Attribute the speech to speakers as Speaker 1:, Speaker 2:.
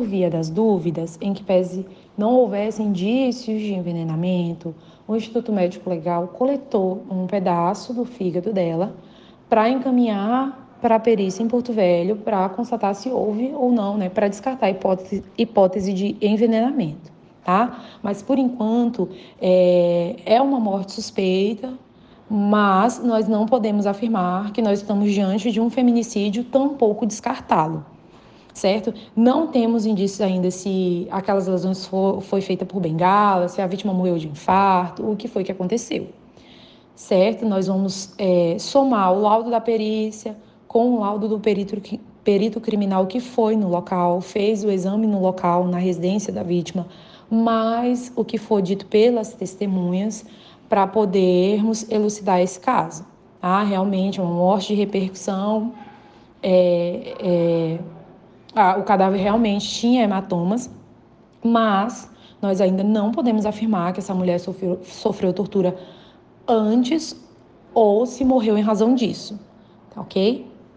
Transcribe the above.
Speaker 1: via das dúvidas, em que pese não houvesse indícios de envenenamento, o Instituto Médico Legal coletou um pedaço do fígado dela para encaminhar para a perícia em Porto Velho para constatar se houve ou não, né, para descartar a hipótese de envenenamento, tá? Mas por enquanto é uma morte suspeita, mas nós não podemos afirmar que nós estamos diante de um feminicídio, tampouco descartá-lo, certo? Não temos indícios ainda se aquelas lesões foi feita por bengala, se a vítima morreu de infarto, o que foi que aconteceu, certo? Nós vamos somar o laudo da perícia com o laudo do perito criminal que foi no local, fez o exame no local, na residência da vítima, mais o que for dito pelas testemunhas, para podermos elucidar esse caso. Tá? Realmente, uma morte de repercussão, o cadáver realmente tinha hematomas, mas nós ainda não podemos afirmar que essa mulher sofreu tortura antes ou se morreu em razão disso, tá ok?